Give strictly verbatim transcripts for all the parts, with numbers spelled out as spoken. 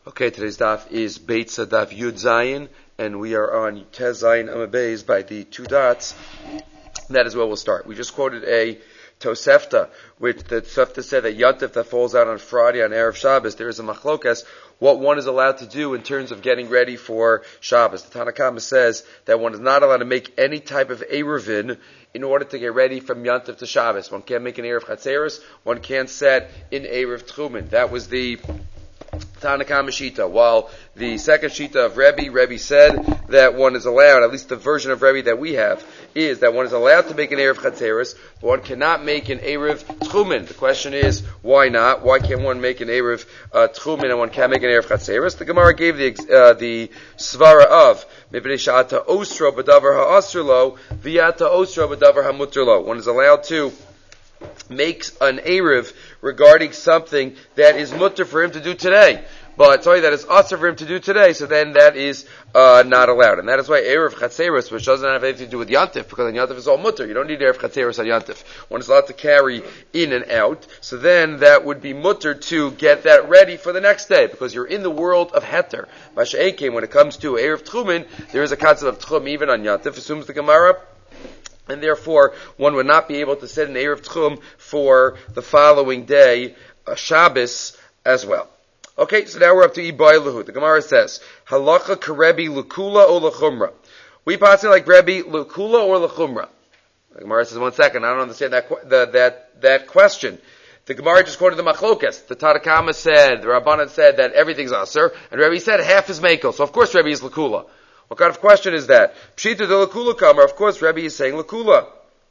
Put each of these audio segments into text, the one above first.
Okay, today's daf is Beitza Daf Yud Zayin, and we are on Tez Zayin Amabeis by the two dots. That is where we'll start. We just quoted a Tosefta, which the Tosefta said that Yantif that falls out on Friday on Erev Shabbos, there is a machlokas, what one is allowed to do in terms of getting ready for Shabbos. The Tanna Kama says that one is not allowed to make any type of Erevin in order to get ready from Yantif to Shabbos. One can't make an Erev Chatzeris, one can't set in Erev Tchumen. That was the Tanna Kama Shita. While the second Shita of Rebbe, Rebbe said that one is allowed, at least the version of Rebbe that we have, is that one is allowed to make an Erev Chatzeris, but one cannot make an Erev Tchumen. The question is, why not? Why can't one make an Erev uh, Tchumen and one can't make an Erev Chatzeris? The Gemara gave the uh, the Svara of Mipnei She'ata Osra B'davar Ha'asr Lo V'yata Osra B'davar Ha'muter Lo. One is allowed to makes an Erev regarding something that is mutter for him to do today. But sorry, that is usher for him to do today, so then that is uh, not allowed. And that is why Erev Chatzeris, which doesn't have anything to do with Yantif, because on Yantif is all mutter. You don't need Erev Chatzeris on Yantif. One is allowed to carry in and out, so then that would be mutter to get that ready for the next day, because you're in the world of Heter. Masha'ekim, when it comes to Erev Tchumen, there is a concept of Tchum even on Yantif, assumes the Gemara. And therefore, one would not be able to set an Erev Tchum for the following day, uh, Shabbos, as well. Okay, so now we're up to Ibai Lahu. The Gemara says, Halacha karebi l'kula o l'chumra. We pass it like Rebbe l'kula or l'chumra. The Gemara says, one second, I don't understand that the, that that question. The Gemara just quoted the Machlokas. The Tanna Kama said, the Rabbanan said that everything's Aser, and Rebbe said half is Mekel. So of course Rebbe is l'kula. What kind of question is that? Pshita de l'kula kamar. Of course Rebbe is saying l'kula.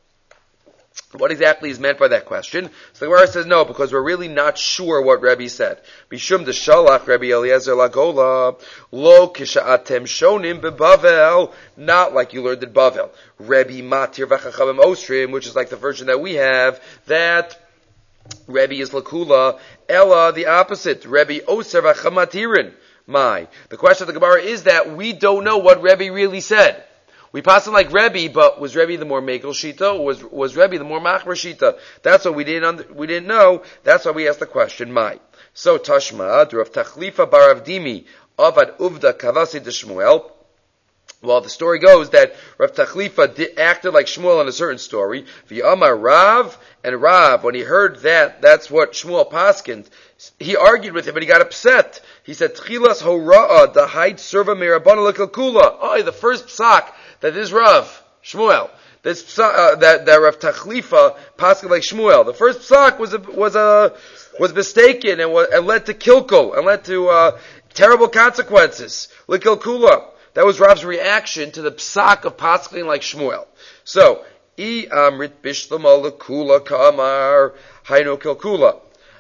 What exactly is meant by that question? So the Gemara says no, because we're really not sure what Rebbe said. Bishum de shalach Rebbe Eliezer lagola lo kisha'atem shonim bebavel, not like you learned in Bavel. Rebbe matir v'chachamim osrim, which is like the version that we have, that Rebbe is lakula, ella the opposite. Rebbe oser v'chamatirin. My. The question of the Gemara is that we don't know what Rebbe really said. We pass it like Rebbe, but was Rebbe the more Mekel Shita, or was, was Rebbe the more Machmer Shita? That's what we didn't under, we didn't know. That's why we asked the question, my. So, Tashma, Rav Tachlifa bar Avdimi, Avad Uvda Kavasi de Shmuel. Well, the story goes that Rav Tachlifa did, acted like Shmuel in a certain story. V'yamar Rav, and Rav, when he heard that, that's what Shmuel paskined, he argued with him, but he got upset. He said, Tchilas hora'a dahait serva merabana lekalkula. Oh, the first psak that is Rav, Shmuel, this uh, that that Rav Tachlifa paskined like Shmuel. The first psak was a, was a was mistaken and, was, and led to kilkul and led to uh, terrible consequences. Lekalkula. That was Rav's reaction to the psak of paskined like Shmuel. So, I amrit bishlama lekula kamar hainu kilkula.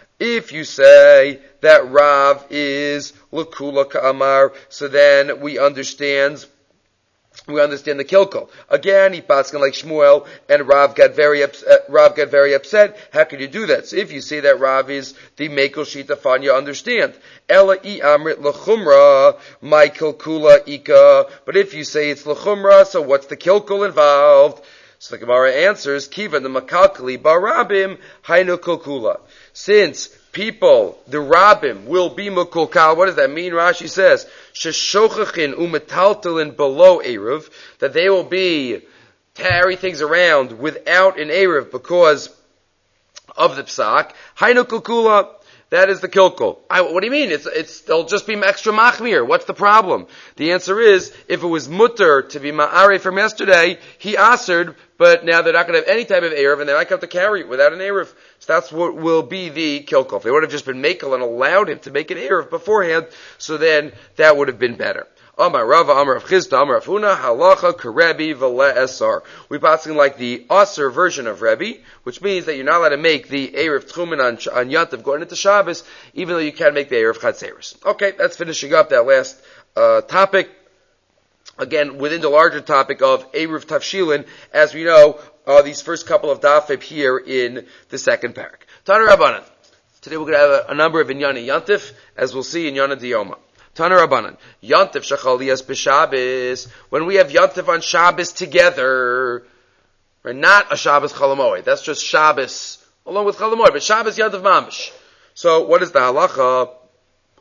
If you say that Rav is lekula ka'amar, so then we understand, we understand the kilkul. Again, he paskin like Shmuel, and Rav got very upset, Rav got very upset. How could you do that? So if you say that Rav is the mekel shita fan, you understand. Ela I amrit lechumra, my kilkula ika. But if you say it's lechumra, so what's the kilkul involved? So the Gemara answers, Kiva the makalkali barabim hainu kilkula. Since people, the Rabbim, will be Mukulkal, what does that mean? Rashi says, Sheshokachin umetaltalin below Erev, that they will be, carry things around without an Erev because of the Psak. Hainu Kulkula, that is the Kilkul. I, what do you mean? It's, it's, they'll just be extra machmir. What's the problem? The answer is, if it was mutter to be ma'are from yesterday, he answered, but now they're not going to have any type of Erev, and they might have to carry it without an Erev. So that's what will be the Kilkul. If they would have just been Mekel and allowed him to make an Erev beforehand, so then that would have been better. Amar Rava, Amar of Chizda, Amar of Huna, Halacha, Karebi, V'le Esar. We passing like the Aser version of Rebbe, which means that you're not allowed to make the Erev Tchumen on, on Yantav going into Shabbos, even though you can make the Erev Chatzeris. Okay, that's finishing up that last uh, topic. Again, within the larger topic of Erev Tavshilin, as we know, uh, these first couple of dafim here in the second parak. Tana Rabbanan. Today we're going to have a, a number of Inyani Yantif, as we'll see in Yana Diyoma. Tana Rabbanan. Yantif Shachaliyas B'Shabbos. When we have Yantif on Shabbos together, right, not a Shabbos Chalamoid. That's just Shabbos along with Chalamoid, but Shabbos Yantif Mamish. So what is the halacha?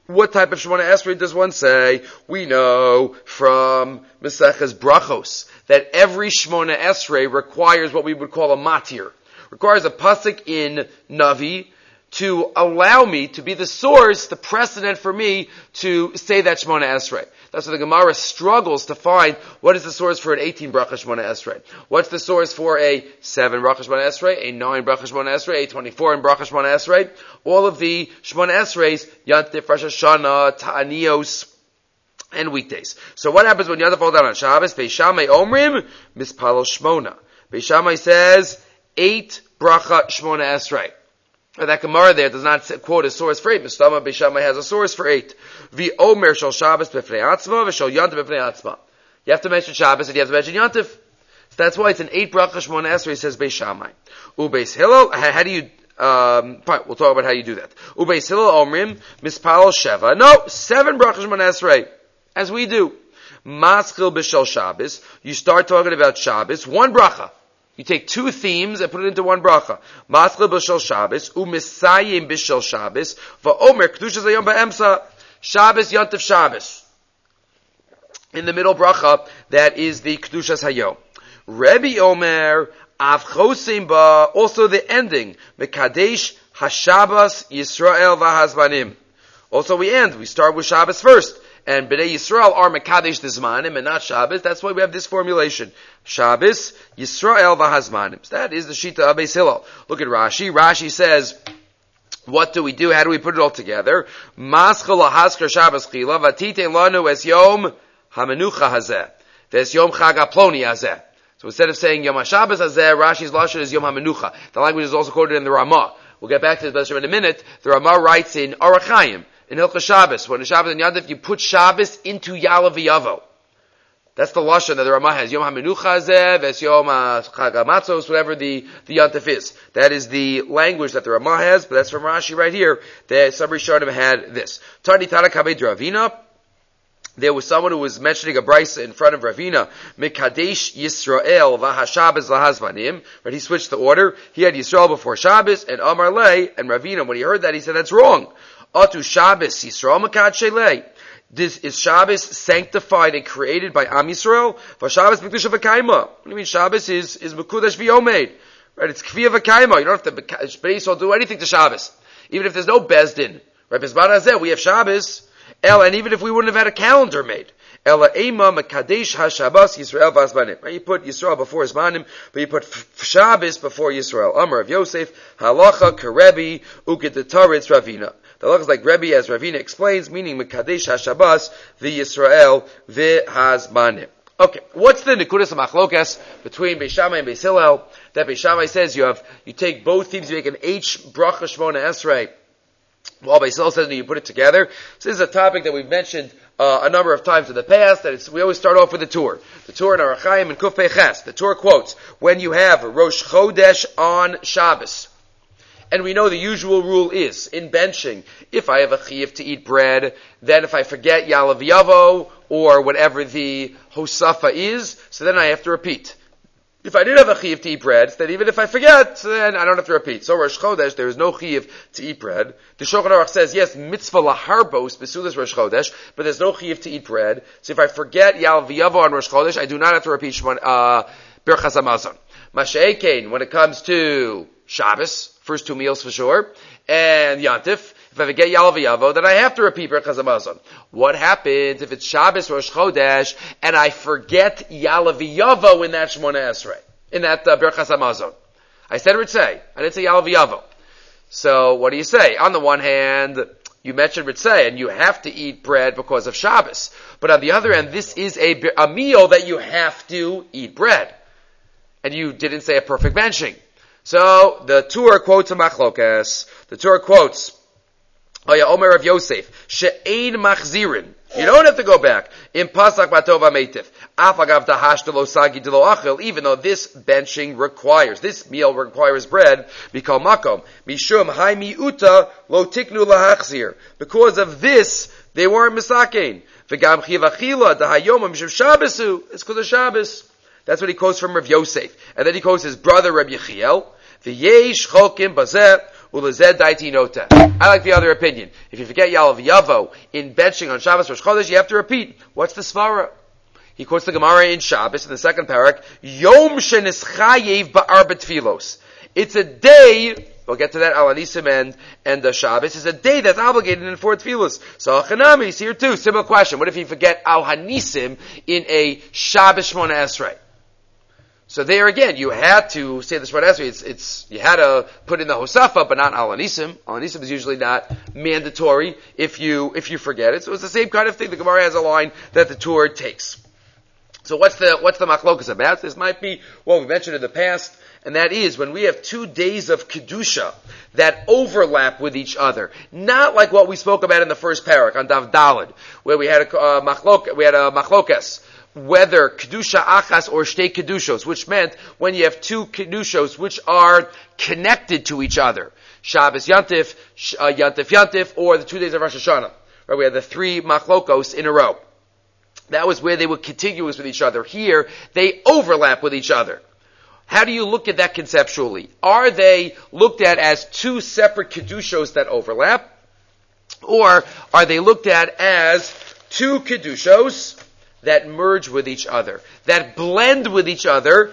What type of Shemona Esrei does one say? We know from Maseches Brachos that every Shemona Esrei requires what we would call a matir, requires a pasuk in Navi to allow me to be the source, the precedent for me to say that Shemona Esrei. That's why the Gemara struggles to find what is the source for an eighteen bracha Shemona Esrei. What's the source for a seven bracha Shemona Esrei, a nine bracha Shemona Esrei, a twenty-four in bracha Shemona Esrei? All of the Shemona Esreis, Yantif, Rosh Hashanah, Ta'anios, and weekdays. So what happens when Yantif falls down on Shabbos? Beis Shammai Omrim, Mispalel Shmona. Beis Shammai says, eight bracha Shemona Esrei. That Gemara there does not quote a source for eight. Mistama Beis Shammai has a source for eight. Vi Omer shel Shabbos b'fnei atzma v'shel Yantif b'fnei atzma. You have to mention Shabbos and you have to mention Yantif. So that's why it's an eight bracha Shemona Esrei, says Beis Shammai. Ubeis Hillel, how do you, um, fine, we'll talk about how you do that. Ubeis Hillel Omrim, Mispalel Sheva. No, seven bracha Shemona Esrei, as we do. Maschil b'shel Shabbos. You start talking about Shabbos, one bracha. You take two themes and put it into one bracha. Maschil b'shel Shabbos, u'misayim b'shel Shabbos, va'omer kedushas hayom ba'emsa, Shabbos Yantif Shabbos. In the middle bracha, that is the kedushas hayom. Rebbe Omer, avchosim ba, also the ending, mekadesh hashabbos Yisrael v'hazmanim. Also we end, we start with Shabbos first. And Bnei Yisrael are Mekadesh the Zmanim and not Shabbos. That's why we have this formulation. Shabbos, Yisrael v'hazmanim. That is the Shita of Beis Hillel. Look at Rashi. Rashi says, what do we do? How do we put it all together? Maschel haskar Shabbos chila, vatite lanu es yom hamenucha hazeh. Ves yom chag aploni hazeh. So instead of saying Yom HaShabbos hazeh, Rashi's lashon is Yom HaMenucha. The language is also quoted in the Ramah. We'll get back to this in a minute. The Ramah writes in Orach Chaim, in Hilchos Shabbos, when the Shabbos and Yantif, you put Shabbos into Yalav V'Yavo. That's the lashon that the Ramah has. Yom HaMenucha hazeh, ves Yom HaChag HaMatzos, whatever the, the Yantif is. That is the language that the Ramah has, but that's from Rashi right here. The some Rishonim had this. Tani Tana Kabed Ravina. There was someone who was mentioning a brisa in front of Ravina, Mekadesh Yisrael v'hashabbos lahazmanim. But he switched the order. He had Yisrael before Shabbos and Amar Lei, and Ravina, when he heard that, he said, that's wrong. Atu Shabbos Yisrael Mekadesh Lei. This is Shabbos sanctified and created by Am Yisrael. V'Shabbos Mekdusha v'Kaima. What do you mean Shabbos is, is Mekudash v'Yomed? Right, it's Kfiyah v'Kaima. You don't have to, Bnei Yisrael do anything to Shabbos. Even if there's no Bezdin. Right, Bezman Hazeh, we have Shabbos. El, and even if we wouldn't have had a calendar made. Ela Ema Mekadesh HaShabbos Yisrael V'Azmanim. Right, you put Yisrael before Zmanim, but you put Shabbos before Yisrael. Amar of Yosef, Halacha Kerebi Uketetaritz Ravina. The halacha is like Rebbe, as Ravina explains, meaning Mekadesh HaShabbos V'Yisrael V'Hazmanim. Okay, what's the Nekudas HaMachlokas between Beis Shammai and Beis Hillel? That Beis Shammai says you have, you take both themes, you make an H bracha Shemona Esrei. Well, Beis Hillel says no, you put it together. So this is a topic that we've mentioned uh, a number of times in the past. That it's, we always start off with the Tur. The Tur in Orach Chaim and Kuf Pei Ches. The Tur quotes, when you have Rosh Chodesh on Shabbos, and we know the usual rule is, in benching, if I have a chiyuv to eat bread, then if I forget Yalav Yavo, or whatever the Hosafa is, so then I have to repeat. If I did have a chiyuv to eat bread, then even if I forget, then I don't have to repeat. So Rosh Chodesh, there is no chiyuv to eat bread. The Shulchan Aruch says, yes, mitzvah laharbos besudas Rosh Chodesh, but there's no chiyuv to eat bread. So if I forget Yal V'Yavo on Rosh Chodesh, I do not have to repeat Shemon, uh, Birchas HaMazon. Masha'ekein, when it comes to Shabbos, first two meals for sure, and Yantif, if I forget Yal V'Yavo, then I have to repeat Birchas HaMazon. What happens if it's Shabbos Rosh Chodesh and I forget Yal V'Yavo in that Shemona Esrei, in that uh, Birchas HaMazon? I said Ritzei, I didn't say Yal V'Yavo. So what do you say? On the one hand, you mentioned Ritzei and you have to eat bread because of Shabbos. But on the other hand, this is a, a meal that you have to eat bread. And you didn't say a perfect benching. So the Tur quotes a Machlokas. The Tur quotes Oya Omer of Yosef, She'ein machzirin. You don't have to go back. In Pasak Batova Meitiv. Afagav Dahash Delo Sagi Delo Achil, even though this benching requires, this meal requires bread, Bikal Makom. Mishum Hai Miuta Lo Tiknu Lahachzir. Because of this, they weren't Misakein. V'gam Chivachila Dahayom Mishum Shabbasu. It's because of Shabbos. That's what he quotes from Rav Yosef. And then he quotes his brother Rabbi Yechiel. V'yesh Cholkim Bazeh. ulezed daiti nota. I like the other opinion. If you forget Yalav Yavo in benching on Shabbos Rosh Chodesh, you have to repeat. What's the svara? He quotes the Gemara in Shabbos in the second parak. Yom shenischayev ba'ar betfilos. It's a day. We'll get to that Al Hanisim and and the Shabbos. It's a day that's obligated in four tefillos. So Chanami is here too. Similar question. What if you forget Al Hanisim in a Shabbos Shmona Esrei? So there again, you had to say the Shmona Esrei. It's it's you had to put in the Hosafa, but not Al Hanisim. Al Hanisim is usually not mandatory if you if you forget it. So it's the same kind of thing. The Gemara has a line that the Torah takes. So what's the what's the machlokas about? This might be what we mentioned in the past, and that is when we have two days of kedusha that overlap with each other, not like what we spoke about in the first parak on Dav Daled, where we had a uh, machlok, we had a machlokas whether kedusha achas or shtei kedushos, which meant when you have two kedushos which are connected to each other, Shabbos Yantif, uh, Yantif Yantif, or the two days of Rosh Hashanah. Right, we had the three machlokos in a row. That was where they were contiguous with each other. Here, they overlap with each other. How do you look at that conceptually? Are they looked at as two separate kedushos that overlap? Or are they looked at as two kedushos that merge with each other, that blend with each other,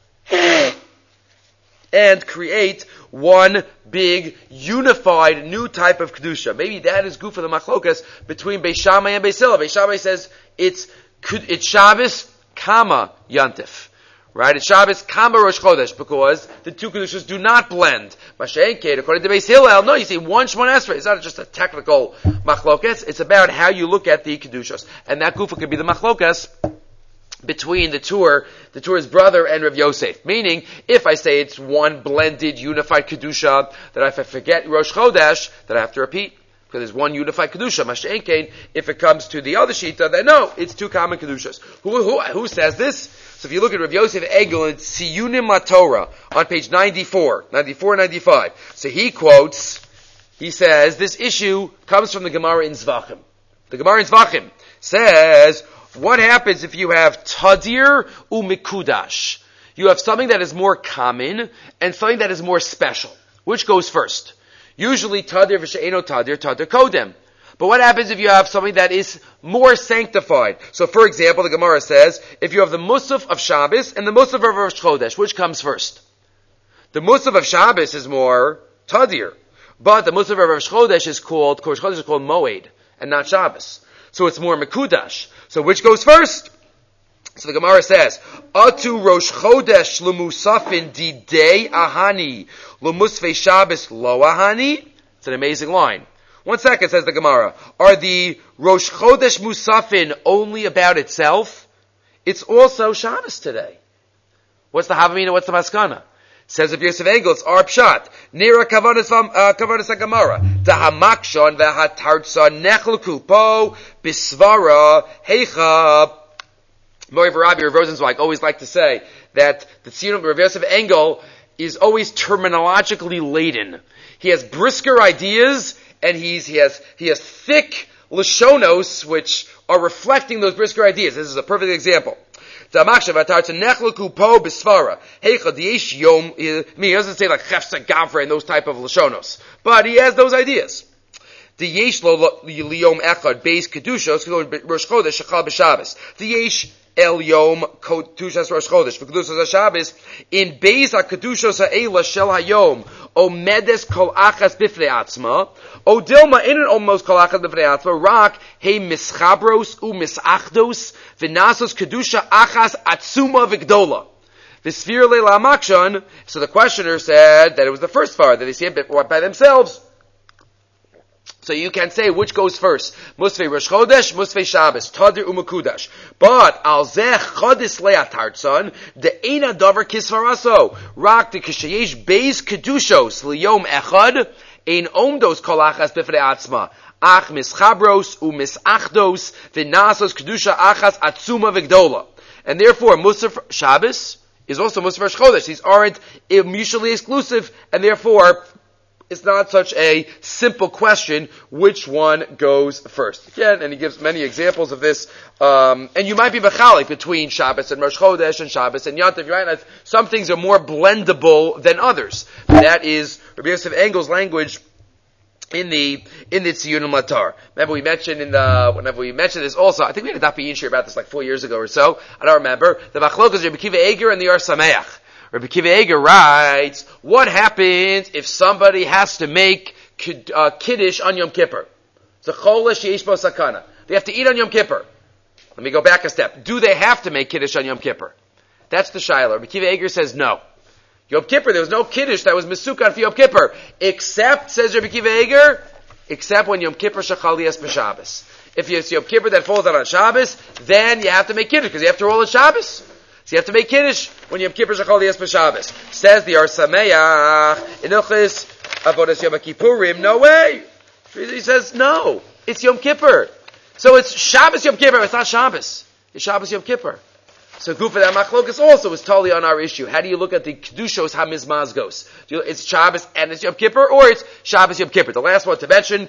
and create one big, unified, new type of kedusha? Maybe that is good for the machlokas between Beis Shammai and Beis Hillel. Beis Shammai says it's it's Shabbos, comma, Yantif. Right? It's Shabbos, comma, Rosh Chodesh, because the two kedushas do not blend. Mashen Kate, according to Beis Hillel, no, you see one Shmona Esrei. It's not just a technical machlokas. It's about how you look at the kedushas. And that gufa could be the machlokas between the Tur, the Tur's brother and Rav Yosef. Meaning, if I say it's one blended, unified kedusha, that if I forget Rosh Chodesh, that I have to repeat. Because there's one unified kedusha. Mashen Kate, if it comes to the other shita, then no, it's two common kedushas. Who, who, who says this? So if you look at Rav Yosef Egel in Tziyunim LaTorah on page ninety-four, ninety-four, ninety-five. So he quotes, he says, this issue comes from the Gemara in Zvachim. The Gemara in Zvachim says, what happens if you have Tadir u'Mikudash? You have something that is more common and something that is more special. Which goes first? Usually Tadir v'she'eno Tadir, Tadir Kodem. But what happens if you have something that is more sanctified? So, for example, the Gemara says, if you have the Musaf of Shabbos and the Musaf of Rosh Chodesh, which comes first? The Musaf of Shabbos is more Tadir, but the Musaf of Rosh Chodesh is called, Rosh Chodesh is called Moed, and not Shabbos. So it's more Mekudash. So which goes first? So the Gemara says, Atu Rosh Chodesh l'musafin didei ahani, l'musfei Shabbos lo ahani. It's an amazing line. One second, says the Gemara. Are the Rosh Chodesh Musafin only about itself? It's also Shabbos today. What's the Havamina? What's the Maskana? Says of Yosef Engel, it's our pshat. Nira kavanas haGemara. Dahamakshon v'hatartza nechluku po bisvara heicha. Moreover, Rabbi Rav Rosenzweig always like to say that the Tziyunim of Rav Yosef Engel is always terminologically laden. He has brisker ideas, and he's, he has, he has thick lashonos, which are reflecting those brisker ideas. This is a perfect example. He doesn't say like chefsa gavra and those type of lashonos, but he has those ideas. The yesh lo liyom echad beis kedushos rosh chodesh shachal b'Shabbos. The yesh el yom kedushas rosh chodesh v'kedushas haShabbos in beis hakedushos ha'ela shel hayom o medes kol achas b'fnei atzma o dilma in an almost kol achas b'fnei atzma rak he mischabros u misachdos v'nasos kedusha achas atzuma v'gdola. The sphere leila makshan. So the questioner said that it was the first far that they see it by themselves. So you can say which goes first. Musfei Rosh Chodesh, Musfei Shabbos, Tadir u'Mekudash. But, al zeh chodis le'atartzon, de eina davar kisvaraso. Rak de kishayesh beis kedushos, liyom echad, ein omdos kolachas b'fnei atzma. Ach mischabros u'misachdos, v'nasos kedusha achas atzuma v'gdola. And therefore, Musaf Shabbos is also Musaf Rosh Chodesh. These aren't mutually exclusive, and therefore, It's not such a simple question, which one goes first. Again, and he gives many examples of this, um, and you might be mechalik between Shabbos and Rosh Chodesh and Shabbos and Yantiv. Right? Some things are more blendable than others. That is Rabbi Yosef Engel's language in the in the Tziyunim Latar. Remember we mentioned in the whenever we mentioned this also. I think we had a Daf Yinshir about this like four years ago or so. I don't remember. The Machlokas Rabbi Akiva Eiger and the Or Sameach. Rabbi Akiva Eiger writes, what happens if somebody has to make uh, Kiddush on Yom Kippur? It's a cholesh yesh bo sakana. They have to eat on Yom Kippur. Let me go back a step. Do they have to make Kiddush on Yom Kippur? That's the Shaila. Rabbi Akiva Eiger says no. Yom Kippur, there was no Kiddush that was Mesukan for Yom Kippur. Except, says Rabbi Akiva Eiger, except when Yom Kippur Shachalias b'Shabbos. If it's Yom Kippur that falls out on Shabbos, then you have to make Kiddush, because you have to roll on Shabbos. So you have to make Kiddush when Yom Kippur Shachal Yas B'Shabbos. Says the Or Sameach, in Ilchis Avodas Yom Kippurim, no way. He says, no, it's Yom Kippur. So it's Shabbos Yom Kippur, it's not Shabbos. It's Shabbos Yom Kippur. So Gufa that Machlokas also is totally on our issue. How do you look at the Kedushos HaMizmazgos? It's Shabbos and it's Yom Kippur, or it's Shabbos Yom Kippur? The last one to mention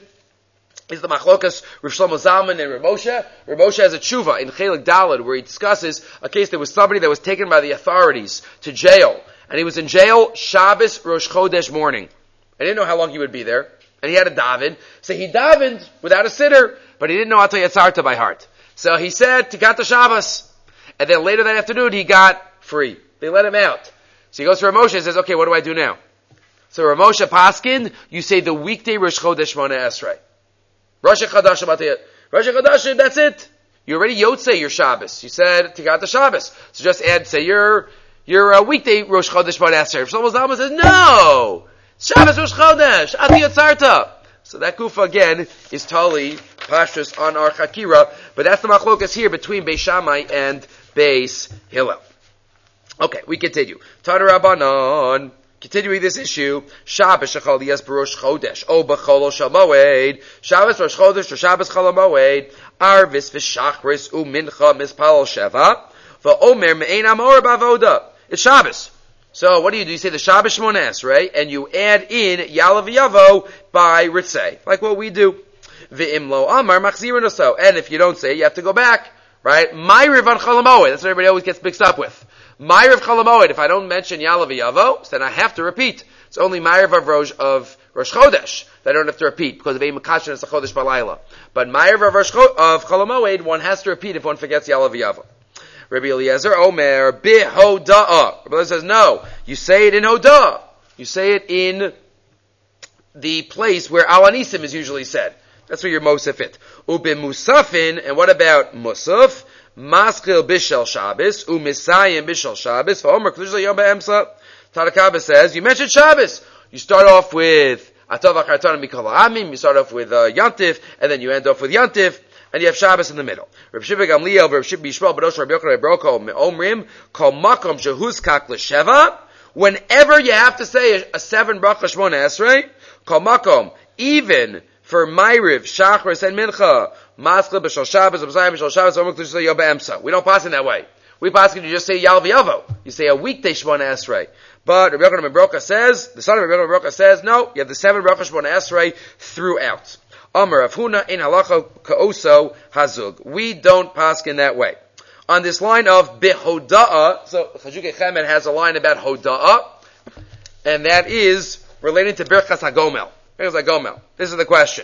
is the Machlokas Rav Shlomo Zalman and Rav Moshe. Rav Moshe has a tshuva in Chelik Daled where he discusses a case there was somebody that was taken by the authorities to jail, and he was in jail Shabbos Rosh Chodesh morning. I didn't know how long he would be there, and he had a daven. So he davened without a sitter, but he didn't know Atah Yatzarta by heart. So he said Tikat Shabbos, and then later that afternoon he got free. They let him out. So he goes to Rav Moshe and says, "Okay, what do I do now?" So Rav Moshe Paskin, you say the weekday Rosh Chodesh Shmona Esrei. Rosh Chodesh, Rosh Chodesh, that's it. You already Yotzei your Shabbos. You said Tikat Shabbos. So just add, say your your uh, weekday Rosh Chodesh Shmona Esrei. Shlomo Zalman says, no! Shabbos Rosh Chodesh, Atah Yatzarta. So that kufa again is totally pashtus on our Chakira, but that's the machlokas here between Beis Shammai and Beis Hillel. Okay, we continue. Tana Rabbanon. Continuing this issue, Shabbos shachal yas b'rosh chodesh, o b'chol shel moed, Shabbos rosh chodesh or Shabbos chol moed, arvis v'shachris u'mincha mispal sheva, v'omer me'ein amor b'avoda. It's Shabbos. So what do you do? You say the Shabbos Shmona Esrei, and you add in Yalav Yavo by Ritzei, like what we do. V'im lo amar machzirin oso. And if you don't say it, you have to go back, right? Ma'ariv on chol moed. That's what everybody always gets mixed up with. Ma'ariv Chol Moed, if I don't mention Yalav Yavo, then I have to repeat. It's only Ma'ariv of Rosh, of Rosh Chodesh that I don't have to repeat, because of Ein Makashin it's a Chodesh Balayla. But Ma'ariv of Rosh of Chol Moed, one has to repeat if one forgets Yalav Yavo. Rabbi Eliezer Omer, Bihoda'ah. Rabbi Eliezer says, no, you say it in Hoda'ah. You say it in the place where Al Anisim is usually said. That's where you're Mosef it. Ube Musafin, and what about Musaf? Maskil bishel Shabbos, u'misayim bishel Shabbos, v'omer k'lushla yom ba'emsa. Tanakaba says, you mentioned Shabbos. You start off with Atov Achartan Mikol Amim, you start off with uh, Yantiv, and then you end off with Yantiv, and you have Shabbos in the middle. Reb Shimon Gamliel, Reb Shimon Bishmal, B'dosh Reb Yochanan Broko, Me'omrim, Kol Makom Shehuzkak L'Sheva, whenever you have to say a, a seven Bracha Shmona Esrei, Kol Makom, even for Ma'ariv, Shachris, and Mincha, Maskil b'shal Shabbos, B'zayim b'shal Shabbos, Omer K'lushla Yom ba'emsa. We don't pass in that way. We pass it, you just say Yalav Yavo. You say a weekday Shmona Esrei. But Rabbi Yochanan ben Broka says, the son of Rabbi Yochanan ben Broka says, no, you have the seven Bracha Shmona Esrei throughout. Amar Rav Huna in halacha ka'oso hazug. We don't pass in that way. On this line of Behoda'ah, so Chajuke Chemed has a line about Hoda'ah, and that is related to Birchas HaGomel. Birchas HaGomel. This is the question.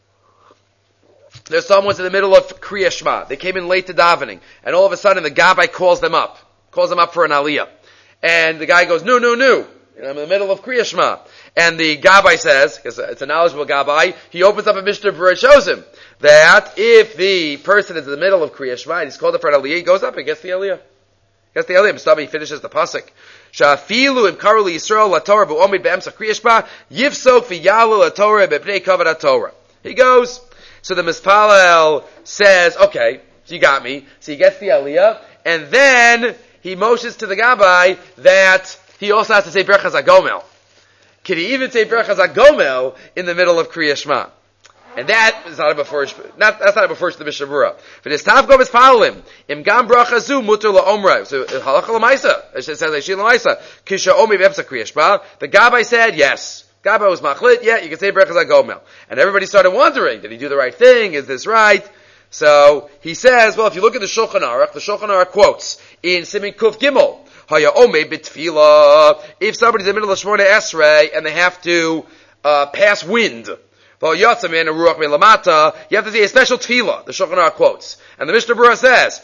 There's someone's in the middle of Kriya Shema. They came in late to davening, and all of a sudden the Gabbai calls them up, calls them up for an aliyah. And the guy goes, no, no, no. I'm in the middle of Kriya Shema. And the Gabbai says, because it's a knowledgeable Gabbai, he opens up a Mishnah where it shows him that if the person is in the middle of Kriya Shema and he's called up for an aliyah, he goes up and gets the aliyah. Gets the aliyah. Mustami, he finishes the pasuk. Shafilu im karuli Yisrael la Torah v'omid be'emsa Kriya Shema yifsok v'yalu la Torah be'pnei kavod Torah. He goes. So the Mispalel says, okay, so you got me. So he gets the aliyah, and then he motions to the Gabbai that he also has to say Berachas HaGomel. Can he even say Berachas HaGomel in the middle of Kriya Shema? And that is not a before, not, that's not a before to the Mishnah Berurah. But his Tav Gom is Palim. Im Gam Bracha Zu Mutter LaOmra. So Halacha L'Maisa. It says Eishil L'Maisa. Kisha Omi B'Emsa Kriya Shema. The Gabbai said, yes. Gabbai was machlit, yeah, you can say Berachas HaGomel. And everybody started wondering, did he do the right thing? Is this right? So, he says, well, if you look at the Shulchan Aruch, the Shulchan Aruch quotes, in Siman Kuf Gimel, Haya Omei B'Tfilah, if somebody's in the middle of Shmona Esrei, and they have to, uh, pass wind, you have to say a special tefillah, the Shulchan Aruch quotes. And the Mishnah Berurah says,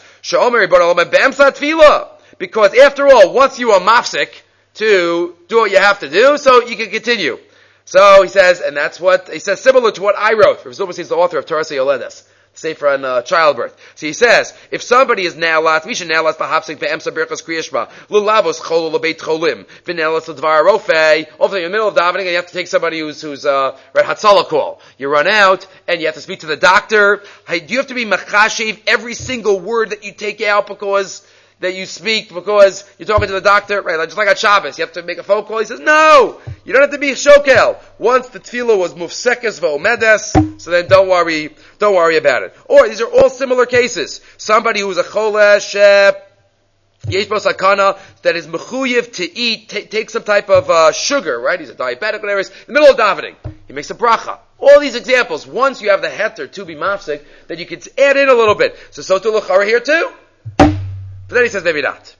because after all, once you are mafsik to do what you have to do, so you can continue. So he says, and that's what, he says similar to what I wrote. Rav Zilberstein is the author of Torah Yoledes, Sefer on uh, childbirth. So he says, if somebody is now last, we should now last bahapsik be'emsa berchas kriyashma, lulavos chol lebeit cholim, v'nelas l'dvar rofei, often in the middle of davening and you have to take somebody who's, who's, uh, right, hatzalah call. You run out, and you have to speak to the doctor. Hey, do you have to be machashiv every single word that you take out because, that you speak because you're talking to the doctor, right? Like, just like on Shabbos, you have to make a phone call. He says, no! You don't have to be shokel. Once the tefillah was mufsekes v'omedes, so then don't worry, don't worry about it. Or, these are all similar cases. Somebody who's a cholesh, yesh bo sakana, that is mechuyev to eat, t- take some type of, uh, sugar, right? He's a diabetic, whatever it is. In the middle of davening, he makes a bracha. All these examples, once you have the heter to be mafsik, then you can add in a little bit. So, so to l'chara here too. But then he says maybe not.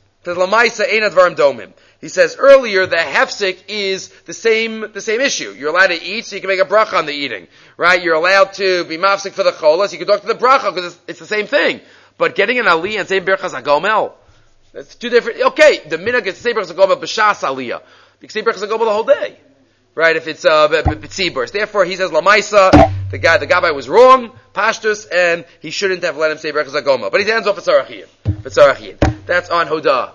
He says earlier the hefsek is the same the same issue. You're allowed to eat, so you can make a bracha on the eating, right? You're allowed to be mafsek for the cholas. You can talk to the bracha because it's, it's the same thing. But getting an aliyah and saying berachas hagomel, that's two different. Okay, the minhag is to say berachas hagomel b'shas aliyah. You can say berachas hagomel the whole day, right? If it's uh b'tzibur. Therefore, he says lamaisa. The guy, the gabbai was wrong, pashtus, and he shouldn't have let him say berachas hagomel. But he ends off at sarachiyim. That's on Hodah.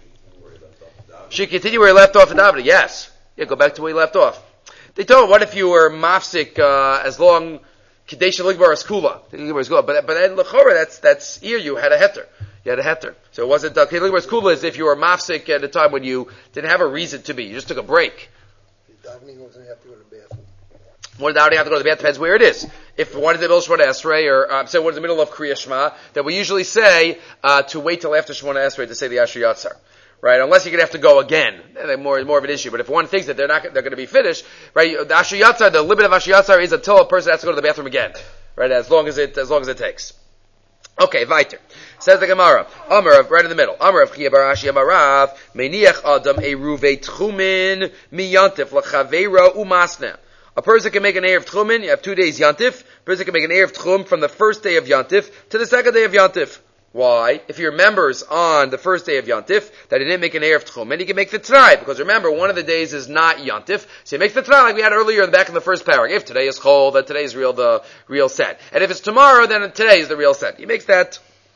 Should continue where he left off in davening? Yes. Yeah, go back to where he left off. They told him, what if you were mafsik uh, as long Kadesh Ligbar is Kula? But but then Lechora, that's that's here you had a heter. You had a heter. So it wasn't uh, Kadesh Ligbar is Kula as if you were mafsik at a time when you didn't have a reason to be. You just took a break. Davening wasn't have to go to the bathroom. One davening have to go to the bathroom, depends where it is. If one is in the middle of Shemona Esrei, or uh, say one in the middle of Kriya Shema, that we usually say uh, to wait till after Shemona Esrei to say the Asher Yatzar, right? Unless you're going to have to go again, then more more of an issue. But if one thinks that they're not they're going to be finished, right? The Asher Yatzar, the limit of Asher Yatzar is until a person has to go to the bathroom again, right? As long as it as long as it takes. Okay, weiter. Says the Gemara, Amar, right in the middle. Amar of Chia Barashi Amarav, Meniach Adam Eruve Tchumin Miyantif Lachavera Umasna. A person can make an Erev Tchumin, you have two days Yantif. A person can make an Erev Tchum from the first day of Yantif to the second day of Yantif. Why? If he remembers on the first day of Yantif that he didn't make an Erev Tchumin, he can make the T'nai, because remember, one of the days is not Yantif, so he makes the T'nai like we had earlier in the back of the first paragraph. If today is Chol, then today is real, the real set. And if it's tomorrow, then today is the real set. He makes that,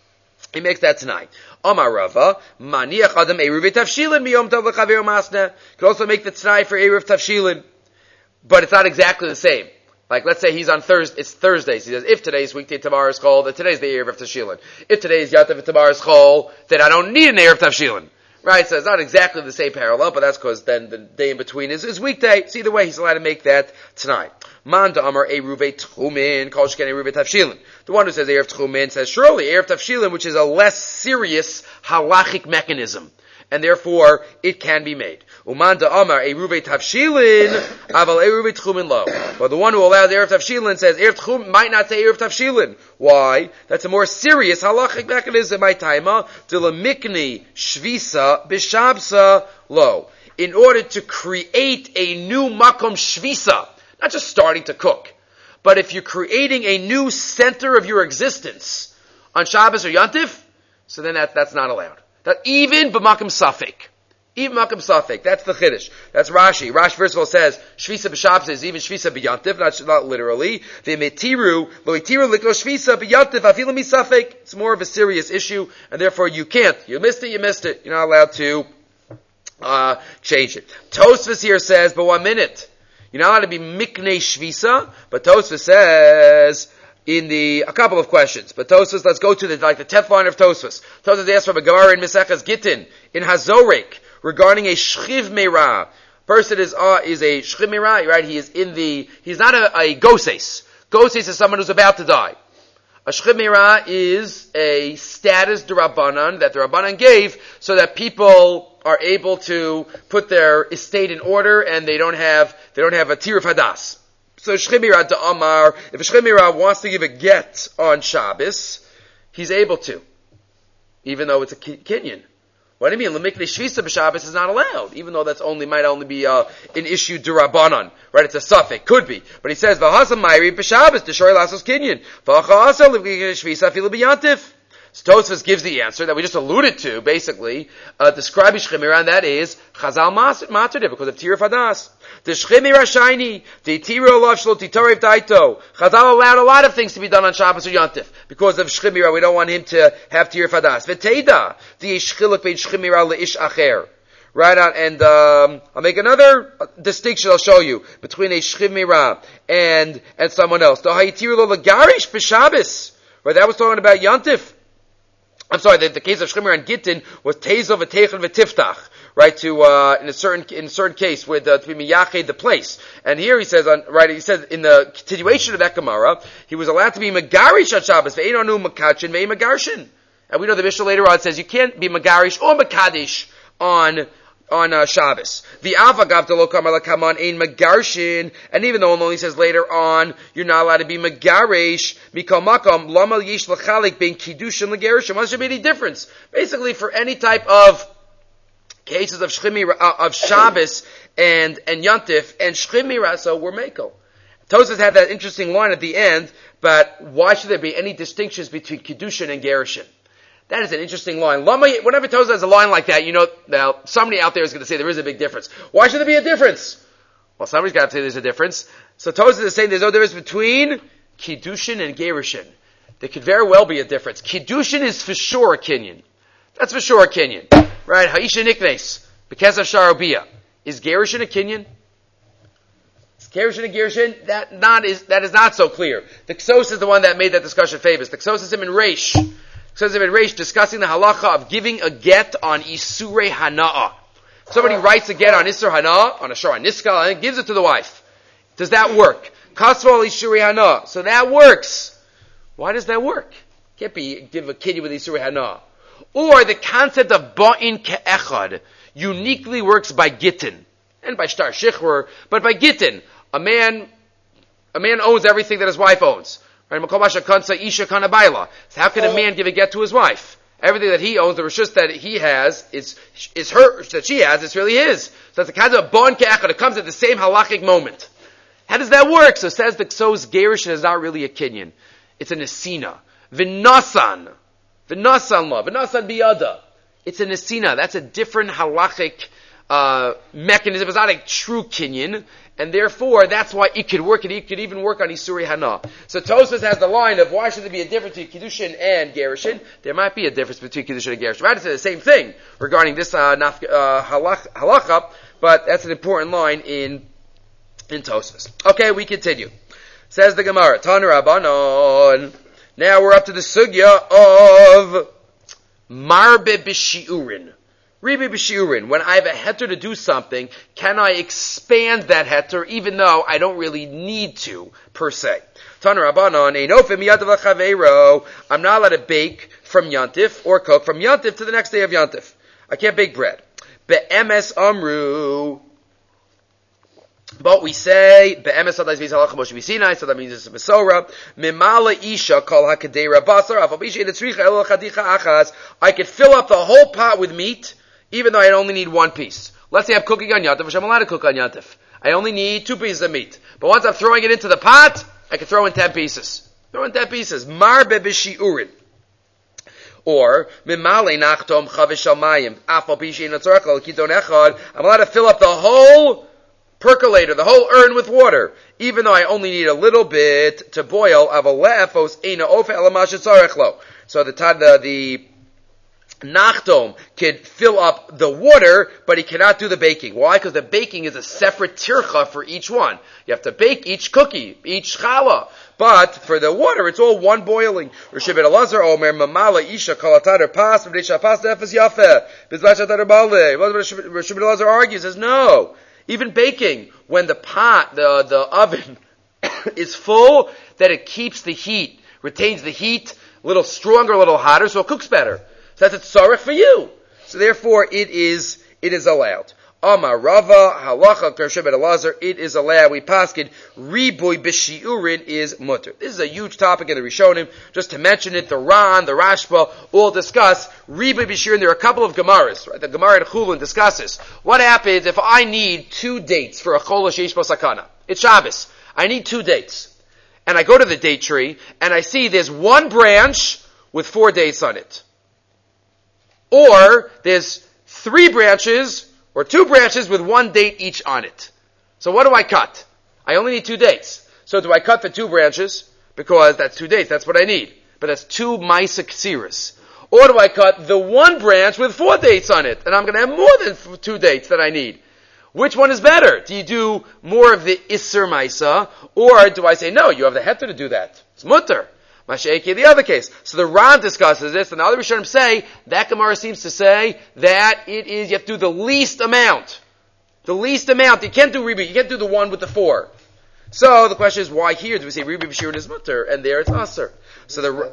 he makes that T'nai. Amar Rava, Maniach Adam Eruv Tavshilin Miyom Tov L'Chaver Masna. You can also make the T'nai for Eruv Tavshilin. But it's not exactly the same. Like, let's say he's on Thursday, it's Thursday, so he says, if today's weekday, tomorrow's Chol, then today's the Erev Tavshilin. If today's Yantif and tomorrow's Chol, then I don't need an Erev Tavshilin. Right? So it's not exactly the same parallel, but that's because then the day in between is, is weekday. So either way, he's allowed to make that tonight. Manda Amar Eruve Tchumin, Kol Shken Eruve Tavshilin. The one who says Erev Tchumin says, surely Erev Tavshilin, which is a less serious halachic mechanism, and therefore it can be made. Umanda Amar Eruve Tavshilin, Aval Eruve Tchumin lo. But the one who allows Erev Tavshilin says Erev Tchumin might not say Erev Tavshilin. Why? That's a more serious halachic mechanism. My taima Dilamikni Shvisa Bishabsa lo. In order to create a new makom shvisa, not just starting to cook, but if you're creating a new center of your existence on Shabbos or Yantif, so then that, that's not allowed. That even b'makom safek. Even makom safek. That's the chiddush. That's Rashi. Rashi first of all says, Shvisa b'Shabbos is even Shvisa b'Yantiv, not, not literally. V'metiru, lo itiru liklo Shvisa b'Yantiv, afilu misafek. It's more of a serious issue, and therefore you can't. You missed it, you missed it. You're not allowed to, uh, change it. Tosfos here says, but one minute. You're not allowed to be miknei Shvisa, but Tosfos says, in the, a couple of questions. But Tosfos, let's go to the, like the tenth line of Tosfos. Tosfos asks from a Gemara in Mesechas Gittin, in Hazorek, regarding a shchiv meira. Person is, uh, is a shchiv meira, right? He is in the, he's not a, a goses. Goses is someone who's about to die. A shchiv meira is a status d'Rabbanan that the Rabbanan gave so that people are able to put their estate in order, and they don't have they don't have a tir of hadas. So Shchimira to Amar, if a Shchimira wants to give a get on Shabbos, he's able to, even though it's a kinyan. What do you mean? Lemikne shvisa b'Shabbos is not allowed, even though that's only might only be uh, an issue durabanan, right? It's a suffix, could be, but he says v'hasam mayri b'Shabbos destroy lasos kinyan v'achasa lemikne shvisa afilu b'yantif. So Tosfos gives the answer that we just alluded to, basically, uh, describing Shchimira, and that is Chazal Matzerdiv, because of Tir Fadas. The Shchimira Shaini, the Tiro Lov Shlo Titarev Daito. Chazal allowed a lot of things to be done on Shabbos or Yontif. Because of Shchimira, we don't want him to have Tir Fadas. V'teida, the Shchiluk Bein Shchimira Le'ish Acher. Right on, and um, I'll make another distinction I'll show you between a Shchimira and and someone else. The Hayitiru Lo Lagarish B'Shabbos. Right, that was talking about Yontif. I'm sorry, the, the case of Shchimira and Gittin was Tezo v'Teichen v'Tiftach, right? To uh, in a certain in a certain case with uh, to be miyached the place. And here he says on right, he says in the continuation of that Gemara, he was allowed to be megarish on Shabbos ve'ein anu makachin ve'ein megarshin. And we know the Mishnah later on says you can't be megarish or mekadish on on uh, Shabbos. The avagav to lo kamar lakaman ein megarshin, and even though it only says later on you're not allowed to be megarish, mikol makom lama yish lachalik bein kiddush and legarishim. What's there be any difference? Basically, for any type of cases of shchimira uh, of Shabbos and and Yontif and shchimira, so we're mekel. Tosfos had that interesting line at the end, but why should there be any distinctions between kiddushin and gerushin? That is an interesting line. Whenever Tosfos has a line like that, you know, now, somebody out there is going to say there is a big difference. Why should there be a difference? Well, somebody's got to say there's a difference. So Tosfos is saying there's no difference between Kiddushin and Gerushin. There could very well be a difference. Kiddushin is for sure a kinyan. That's for sure a kinyan. Right? Ha'isha niknes. Because of Sharobiyah. Is Gerushin a kinyan? Is Gerushin a Gerushin? That not is, that is not so clear. The Ksos is the one that made that discussion famous. The Ksos is him in Reish. Says Ibn Reish discussing the halacha of giving a get on Isurei Hana'ah. Somebody writes a get on Isur Hana'ah, on a Shor Niskal, and gives it to the wife. Does that work? Kasval Isurei Hana'ah. So that works. Why does that work? Can't be give a kid with Isurei Hana'ah. Or the concept of Ba'in Ke'echad uniquely works by Gittin. And by Shtar Shichur, but by Gittin. A man, a man owns everything that his wife owns. Right? So how can a man give a get to his wife? Everything that he owns, the rishus that he has, is is her that she has. It's really his. So that's the kind of bon ke'echad. It comes at the same halachic moment. How does that work? So says the Ksos gerushin is not really a kinyan. It's a nesina. V'nasan, v'nasan law, v'nasan biyada. It's a nesina. That's a different halachic uh, mechanism. It's not a true kinyan. And therefore, that's why it could work, and it could even work on Isurei Hana. So Tosfos has the line of why should there be a difference between Kiddushin and Gerushin? There might be a difference between Kiddushin and Gerushin. Right? It's the same thing regarding this uh, naf- uh, halach- halacha, but that's an important line in in Tosfos. Okay, we continue. Says the Gemara, Tanu Rabbanon. Now we're up to the sugya of Marbe B'Shi'urin. Ribi b'shiurin, when I have a heter to do something, can I expand that heter even though I don't really need to, per se? Tana Rabbanon, einofim yantif l'chaveiro. I'm not allowed to bake from yantif or cook from yantif to the next day of yantif. I can't bake bread. Be'emes amru. But we say, be'emes adais v'yis halacha Moshe v'Sinai, so that means it's a mesora. Mimala isha kol hakadera basar, afal b'isha etzricha el chadicha achas. I could fill up the whole pot with meat, even though I only need one piece. Let's say I'm cooking on Yantif, which I'm allowed to cook on Yantif. I only need two pieces of meat. But once I'm throwing it into the pot, I can throw in ten pieces. Throw in ten pieces. Marbe b'shi'urin. Or, mimale nachtom chavish almayim. Afal b'ishin atzorachal kidon echad. I'm allowed to fill up the whole percolator, the whole urn with water. Even though I only need a little bit to boil. Aval le'efos eina ofe elamash etzorachlo. So the, the, the, Nachtom can fill up the water, but he cannot do the baking. Why? Because the baking is a separate tircha for each one. You have to bake each cookie, each challah. But for the water, it's all one boiling. Rashi ben Elazar omer mamala isha kalatadar pas v'deisha pas nefes yafeh bizvachatadar balei. Rashi ben Elazar argues, says no. Even baking, when the pot, the the oven is full, that it keeps the heat, retains the heat, a little stronger, a little hotter, so it cooks better. So that's a tzarech for you. So therefore, it is it is allowed. Amar Rava, halacha kersheb elazar, it is allowed. We paskin riboy b'shiurin is mutter. This is a huge topic in the Rishonim. Just to mention it, the Ran, the Rashba, all discuss riboy b'shiurin. There are a couple of Gemaras, right? The Gemara in Chulun discusses what happens if I need two dates for a chol sheish bo sakana. It's Shabbos. I need two dates, and I go to the date tree and I see there's one branch with four dates on it, or there's three branches. Or two branches with one date each on it. So what do I cut? I only need two dates. So do I cut the two branches? Because that's two dates, that's what I need. But that's two Maisa Ksiris. Or do I cut the one branch with four dates on it? And I'm going to have more than two dates that I need. Which one is better? Do you do more of the Isser Maisa? Or do I say, no, you have the heter to do that. It's mutter. Mashiach, the other case. So the Ran discusses this, and the other Rishonim say, that Gemara seems to say that it is, you have to do the least amount. The least amount. You can't do Ribi, you can't do the one with the four. So the question is, why here do we say Ribi B'Shirun is mutter, and there it's Aser? So the,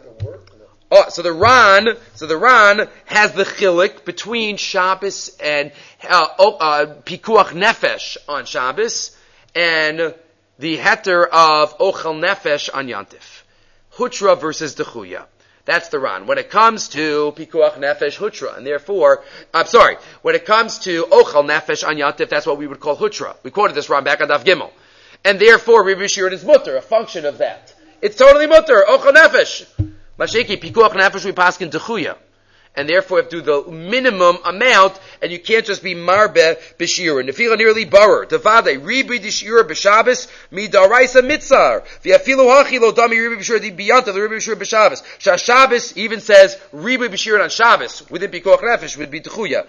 oh, so the Ran, so the Ran has the chilik between Shabbos and, uh, oh, uh, Pikuach Nefesh on Shabbos, and the heter of Ochel Nefesh on Yantif. Hutra versus Dechuya. That's the Ran. When it comes to Pikuach Nefesh, Hutra. And therefore, I'm sorry, when it comes to Ochel Nefesh on Yantif, that's what we would call Hutra. We quoted this Ran back on Daf Gimel. And therefore, Ribi B'Shirun is mutter, a function of that. It's totally mutter, Ochel Nefesh. Mashiki, Pikuach Nefesh, we pass in Dechuya. And therefore, you have to do the minimum amount, and you can't just be marbe b'shirun. Nefila nearly barer. Devade ribi d'shirun b'Shabbos midaraisa mitzar. V'afilu hachi lo dami ribi b'shirun di biyanta the ribi b'shirun b'Shabbos. Shabbos even says ribi b'shirun on Shabbos within pikuach nefesh would be t'chuya.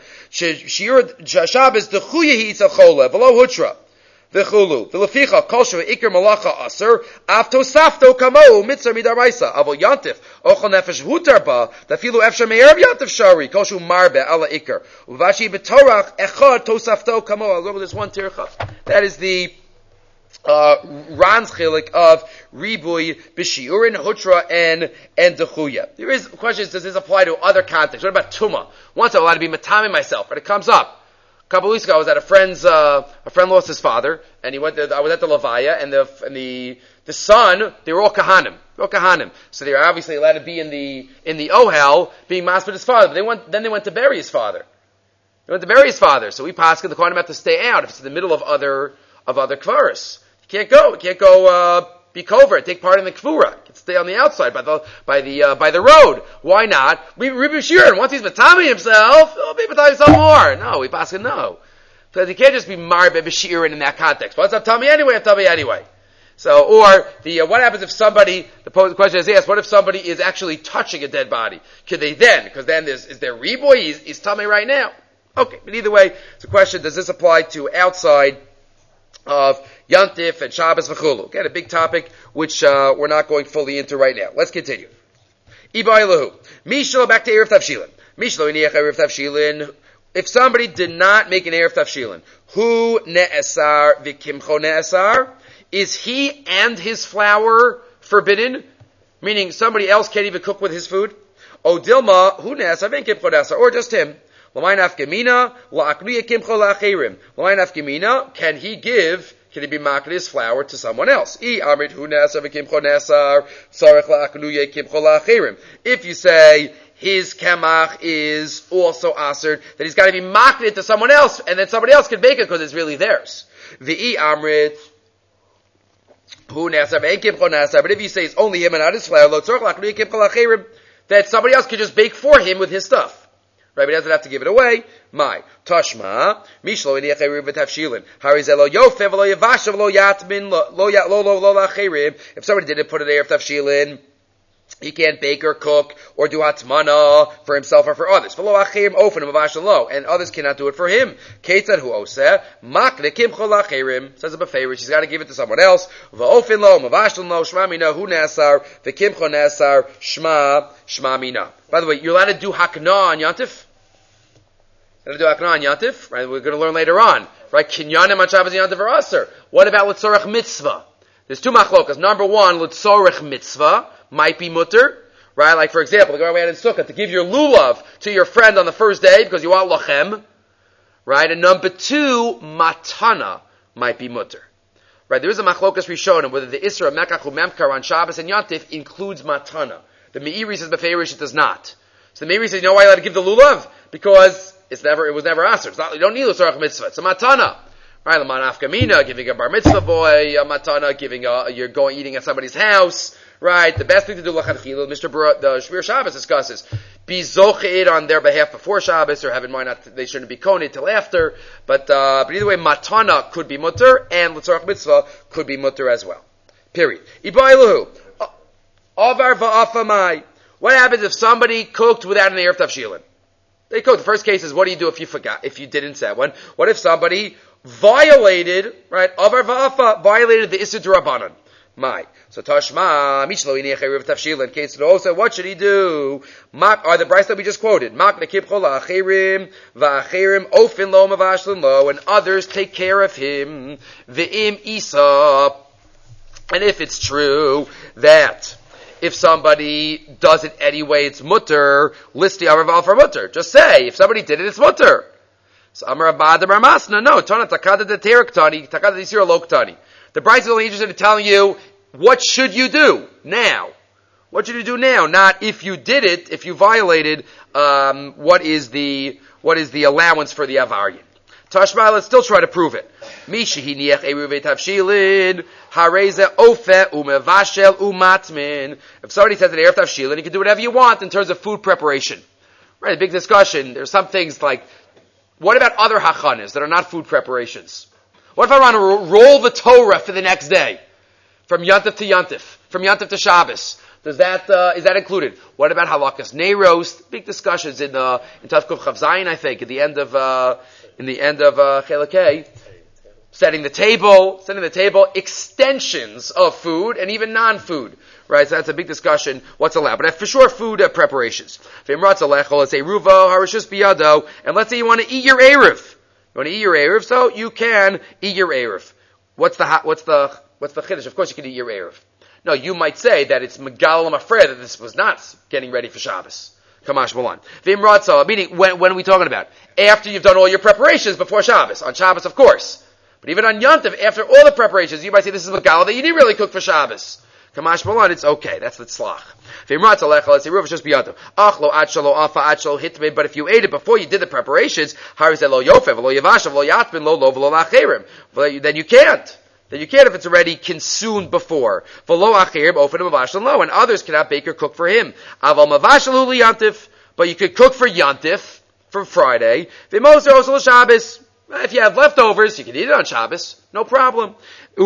Shirun Shabbos t'chuya he eats a chola v'lo hutra. V'chulu. V'leficha kol sheva ikar malacha aser av tosafto kamo mitzar midaraisa. Avo yantif ochel nefesh hutar ba dafilu efshar me'erev yantif shari kol shu marbe ala ikar. Uvashi b'torach echad tosafto kamo. I'll go over this one tircha. That is the uh, Ran's chilik of ribui b'shiurin hutra and and dechuya. There is questions. Does this apply to other contexts? What about tuma? Once I'm allowed to be matami myself, but it comes up. A couple of weeks ago, I was at a friend's. Uh, a friend lost his father, and he went. To, I was at the Levaya, and the and the the son. They were all kahanim, all kahanim. So they were obviously allowed to be in the in the ohel, being masked with his father. But they went. Then they went to bury his father. They went to bury his father. So we passed the kohanim have to stay out if it's in the middle of other of other kvaris. You can't go. You can't go. Uh, Be covert, take part in the kfura. You can stay on the outside by the by the uh, by the road. Why not? We Ribi B'Shirun, once he's matami himself, he'll be matami himself more. No, we pass it no. Because you can't just be marbe B'Shirun in that context. Once I'm tummy anyway, I'm tummy anyway. So, or the uh, what happens if somebody? The question is asked: what if somebody is actually touching a dead body? Could they then? Because then there's is there reboy? He's, he's tummy right now. Okay, but either way, it's a question: does this apply to outside of Yantif and Shabbos v'chulu? Again, a big topic which uh, we're not going fully into right now. Let's continue. Ibailahu. Mishlo, back to Erev Tavshilin. Mishlo iniach Erev Tavshilin. If somebody did not make an Erev Tavshilin, hu ne'esar v'kimcho ne'esar, is he and his flour forbidden? Meaning somebody else can't even cook with his food? O dilma, hu ne'esar v'kimcho ne'esar, or just him. L'mayin afgemina, la'akriya kimcho la'achirim. L'mayin afgemina, can he give, can he be maked his flour to someone else? I amrit hu ne'asar v'kimcho ne'asar, tzarech la'akriya kimcho la'achirim. If you say, his kemach is also aser, that he's got to be maked to someone else, and then somebody else can bake it because it's really theirs. V'i amrit hu ne'asar v'kimcho ne'asar, but if you say it's only him and not his flour, lo tzarech la'akriya kimcho la'achirim, that somebody else could just bake for him with his stuff. Right, but he doesn't have to give it away. My Tashma Mishlo iniach Erev Tavshilin. Harizelo Yofev lo Yavashav lo Yatmin lo lo lo lo lachirim. If somebody didn't put an Erev Tavshilin, he can't bake or cook or do hatmana for himself or for others. V'lo achirim ofen mavashal lo, and others cannot do it for him. Ketzad hu oseh makne kimcho lachirim. Says a befavor, she's got to give it to someone else. V'ofen lo mavashal lo shma mina hu nasar v'kimcho nasar shma shma mina. By the way, you're allowed to do hakna on Yantif. You're allowed to do hakna on Yantif, right? We're going to learn later on, right? Kinyanim on Shabbos Yantif or aser. What about l'tzorech mitzvah? There's two machlokas. Number one, l'tzorech mitzvah might be mutter, right? Like, for example, the Gemara we had in Sukkah, to give your lulav to your friend on the first day because you want lachem, Right? And number two, matana might be mutter. Right? There is a machlokas rishonim whether the isra mekach umemkar on Shabbos and Yantif includes matana. The Meiri says beferish it does not. So the Meiri says, you know why you allowed to give the lulav? Because it's never, it was never aser. It's not, you don't need l'sorach mitzvah. It's a matana. Right? L'man afkamina, giving a bar mitzvah boy, a matana, giving a, you're going, eating at somebody's house. Right? The best thing to do, l'chadchila, Mister Bar, the Shmir Shabbos discusses, be zochid on their behalf before Shabbos, or have in mind not, they shouldn't be koned till after. But, uh, but either way, matana could be mutter, and l'tzorach mitzvah could be mutter as well. Period. Ibaylahu. Avar va'afamai. What happens if somebody cooked without an erev tavshilin? They cooked. The first case is, what do you do if you forgot, if you didn't say one? What if somebody violated, right, avar va'afa, violated the Issur D'Rabbanan? My. So Tashma, Mishlo Inech Erev Tavshilin, case also, what should he do? Mak, are the Bryce that we just quoted. Mak nekibcho la'achirim, va'achirim, ofin lo mavashlin lo, and others take care of him. Ve'im isa. And if it's true that if somebody does it anyway, it's mutter, list the Amar for mutter. Just say, if somebody did it, it's mutter. So Amar Abad Amar Masna, no, Tana Takada de Terik Tani, Takada de Sira Lok Tani. The Bryce is only interested in telling you, what should you do now? What should you do now? Not if you did it, if you violated, um, what is the, what is the allowance for the Avaryan? Tashma, let's still try to prove it. Mishihi niach eruve tavshilin, hareze ofe umevashel umatmin. If somebody says an erev tavshilin, you can do whatever you want in terms of food preparation. Right, a big discussion. There's some things like, what about other hachanas that are not food preparations? What if I want to roll the Torah for the next day? From Yantif to Yantif. From Yantif to Shabbos. Does that, uh, is that included? What about halakas neiros? Big discussions in, uh, in Tavkuf Chav Zayin, I think, at the end of, uh, in the end of, uh, Chelakei. Setting the table, setting the table, extensions of food, and even non-food. Right, so that's a big discussion, what's allowed. But for sure, food uh, preparations. Let's say ruvo, harishus biyado, and let's say you want to eat your erev. You want to eat your erev, so you can eat your erev. What's the, what's the, what's the chiddush? Of course you can eat your erev. No, you might say that it's megal l'mafreh, that this was not getting ready for Shabbos. Kamash Malan. V'imratza, meaning, when, when are we talking about? After you've done all your preparations before Shabbos. On Shabbos, of course. But even on Yantiv, after all the preparations, you might say this is megal that you didn't really cook for Shabbos. Kamash Malan, it's okay. That's the tzlach. V'imratza lecha, let's say, Ruv, just biyado. Ach lo achalo afa achalo hitme, but if you ate it before you did the preparations, harizeh lo yofev, lo yavashav, lo yatmin, lo lo v'lo lacherim. Then you can't. Then you can't if it's already consumed before. V'lo acherim, ofen mavashal lo, and others cannot bake or cook for him. Aval mavashal uli yantif, but you could cook for yantif, for Friday. V'moser osel Shabbos. If you have leftovers, you can eat it on Shabbos. No problem.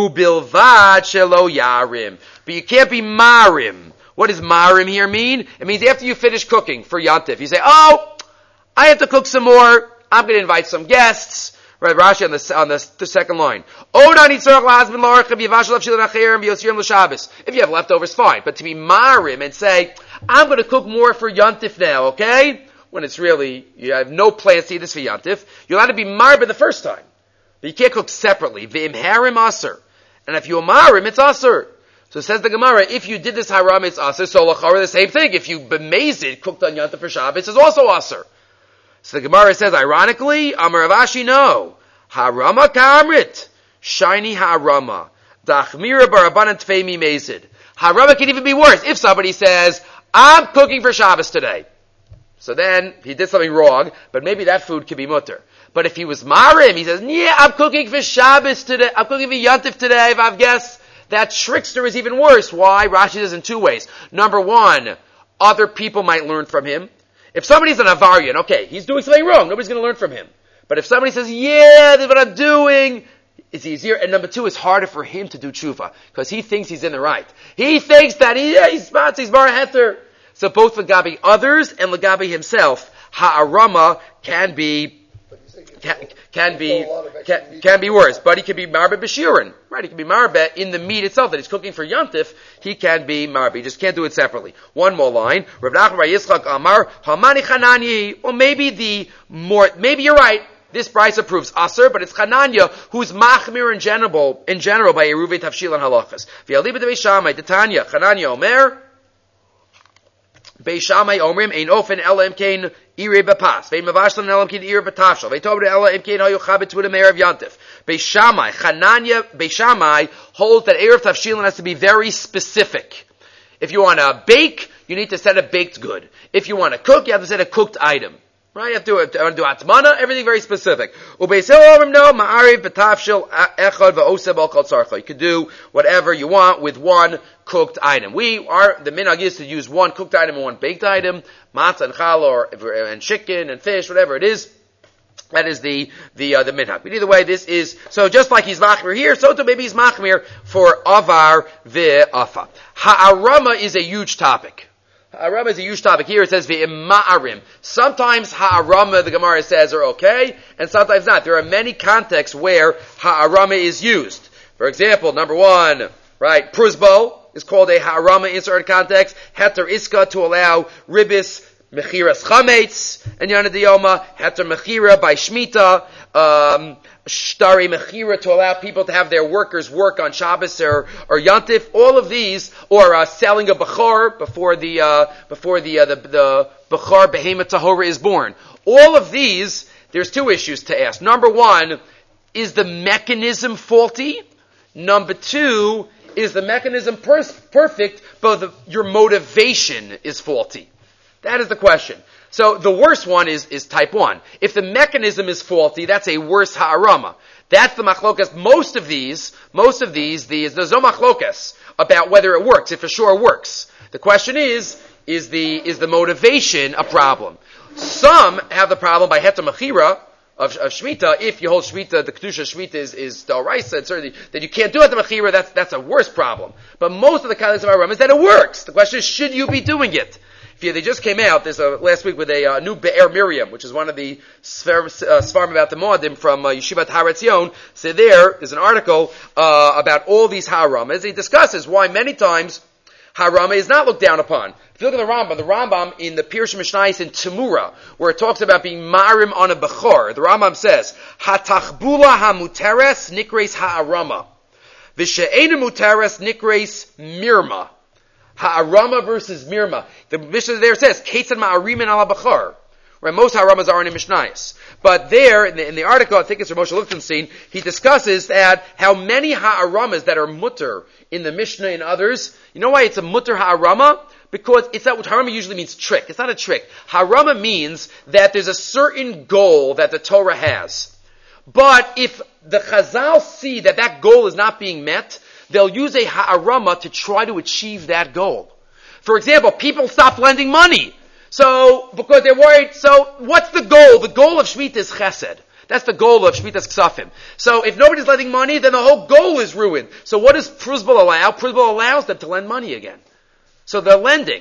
Ubilvad shelo yarim. But you can't be marim. What does marim here mean? It means after you finish cooking for Yantif, you say, oh, I have to cook some more. I'm going to invite some guests. Right, Rashi on the, on the, the second line. If you have leftovers, fine. But to be marim and say, I'm going to cook more for Yantif now, okay? When it's really, you have no plans to eat this for Yantif, you're allowed to be marim the first time. But you can't cook separately. V'im harim aser. And if you marim, it's aser. So says the Gemara, if you did this haram, it's aser. So lachara, the same thing. If you bemazed, cooked on Yantif for Shabbos, it's also aser. So the Gemara says, ironically, Amar Ravashi, no. Harama kamrit. Shiny harama. Dachmira barabanan tfeimi mazid. Harama can even be worse. If somebody says, I'm cooking for Shabbos today. So then, he did something wrong, but maybe that food could be mutter. But if he was marim, he says, yeah, I'm cooking for Shabbos today, I'm cooking for Yantif today, if I've guessed, that trickster is even worse. Why? Rashi says in two ways. Number one, other people might learn from him. If somebody's an Avarian, okay, he's doing something wrong, nobody's going to learn from him. But if somebody says, yeah, this is what I'm doing, it's easier. And number two, it's harder for him to do tshuva, because he thinks he's in the right. He thinks that he, yeah, he's smart, he's bar heter. So both Lagabi others and Lagabi himself, ha'arama can be, can, can be, can, can be worse. But he can be marbe b'shirin. Right, he can be marbe in the meat itself that he's cooking for Yantif. He can be marbe. He just can't do it separately. One more line. Rav Nachman bar Yitzchak Amar, Hamani Chanani. Well, maybe the more, maybe you're right. This price approves Aser, but it's Chananya who's machmir in general, in general by Eruvei Tavshil and Halachas. V'yalibet Beis Shammai, Tanya, Chananya Omer, Beis Shammai omrim ein ofen ela imkein ire bepas. Vein mavashlan ela imkein ire betafshel. Vein ela imkein hayu chabetz with a mayor of Yantif. Beis Shammai, Chananya, Beis Shammai holds that erev tafshilin has to be very specific. If you want to bake, you need to set a baked good. If you want to cook, you have to set a cooked item. Right? You have to do, uh, do atmana, everything very specific. Ubeis Hillel omrim no ma'ariv betafshil echad va'oseb al kol tzarcha. You could do whatever you want with one cooked item. We are, the minhag is to use one cooked item and one baked item, matzah and challah, or, and chicken and fish, whatever it is. That is the, the, uh, the minhag. But either way, this is, so just like he's machmir here, so too maybe he's machmir for avar ve'afa. Ha'arama is a huge topic. Ha'arama is a huge topic. Here it says ve'ima'arim. Sometimes ha'arama, the Gemara says, are okay, and sometimes not. There are many contexts where ha'arama is used. For example, number one, right, pruzbo is called a ha'arama in certain context. Heter iska to allow ribis, mechiras chametz, and yana diyoma, heter mechira by shmita, um, shtari mechira to allow people to have their workers work on Shabbos or, or Yantif. All of these, or uh, selling a bechor before the uh, before the uh, the, the bechor behemoth tahora is born. All of these, there's two issues to ask. Number one, is the mechanism faulty? Number two, is the mechanism per- perfect, but the, your motivation is faulty? That is the question. So the worst one is, is type one. If the mechanism is faulty, that's a worse ha'arama. That's the machlokas. Most of these, most of these, the, there's no machlokas about whether it works, if it sure works. The question is, is the, is the motivation a problem? Some have the problem by heter mechira of, of Shemitah. If you hold Shemitah, the Kedusha Shemitah is, is D'oraisa, and certainly that you can't do it the mechira, that's, that's a worse problem. But most of the kinds of ha'arama is that it works. The question is, should you be doing it? If they just came out, there's a, last week with a uh, new Be'er Miriam, which is one of the Svarim uh, about the Moadim from uh, Yeshivat Har Etzion. So there is an article uh, about all these ha'aramas. He discusses why many times ha'arama is not looked down upon. If you look at the Rambam, the Rambam in the Pirush Mishnayos in Temura, where it talks about being marim on a bechor, the Rambam says, "Hatachbula hamuteres nikres ha'arama, v'she'ena muteres nikres mirma." Ha'arama versus mirma. The Mishnah there says, Ketzad ma'arimin ala bachar. Right, most ha'aramas are in the Mishnayos. But there, in the, in the article, I think it's from Moshe Lichtenstein, he discusses that how many ha'aramas that are mutter in the Mishnah and others. You know why it's a mutter ha'arama? Because it's not what ha'arama usually means trick. It's not a trick. Ha'arama means that there's a certain goal that the Torah has. But if the Chazal see that that goal is not being met, they'll use a ha'arama to try to achieve that goal. For example, people stop lending money. So, because they're worried, so what's the goal? The goal of Shemitah is chesed. That's the goal of Shemitah's Ksafim. So if nobody's lending money, then the whole goal is ruined. So what does Pruzbal allow? Pruzbal allows them to lend money again. So they're lending.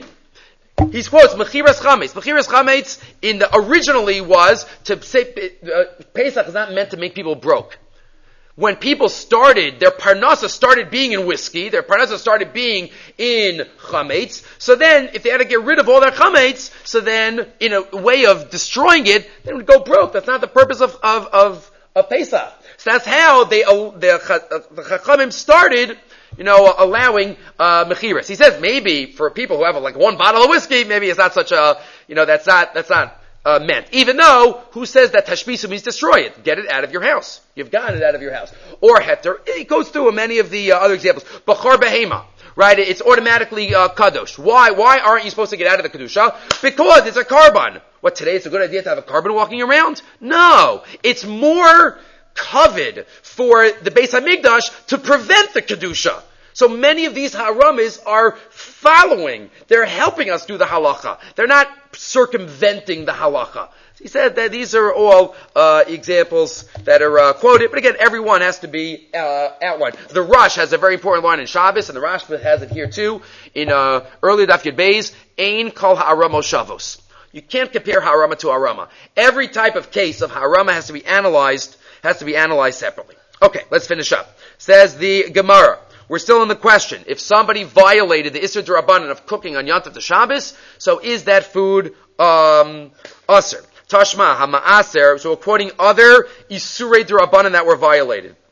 He quotes Mechiras Chametz. Mechiras Chametz in the originally was to say uh, Pesach is not meant to make people broke. When people started, their parnasa started being in whiskey, their parnasa started being in chametz, so then, if they had to get rid of all their chametz, so then, in a way of destroying it, they would go broke. That's not the purpose of, of, of, of Pesach. So that's how they, uh, the, the Chachamim started, you know, allowing, uh, mechiras. He says maybe for people who have like one bottle of whiskey, maybe it's not such a, you know, that's not, that's not, Uh, meant. Even though, who says that tashbisu means destroy it? Get it out of your house. You've gotten it out of your house. Or heter. It goes through many of the uh, other examples. Bachar behema. Right? It's automatically uh, kadosh. Why? Why aren't you supposed to get out of the kedusha? Because it's a carbon. What, today it's a good idea to have a carbon walking around? No. It's more coveted for the Beis HaMikdash to prevent the kedusha. So many of these haramis are following. They're helping us do the halacha. They're not circumventing the halacha. He said that these are all uh, examples that are uh, quoted. But again, every one has to be uh, outlined. The Rosh has a very important line in Shabbos, and the Rashba has it here too. In uh, early Daf Yud Beis, Ein kol ha'arama shavos. You can't compare ha'arama to ha'arama. Every type of case of ha'arama has to be analyzed, has to be analyzed separately. Okay, let's finish up. Says the Gemara. We're still in the question. If somebody violated the Isser D'Rabbanan of cooking on Yontif to Shabbos, so is that food um Aser? Tashma, Hama'aser, so we're quoting other Isurei D'Rabbanan that were violated.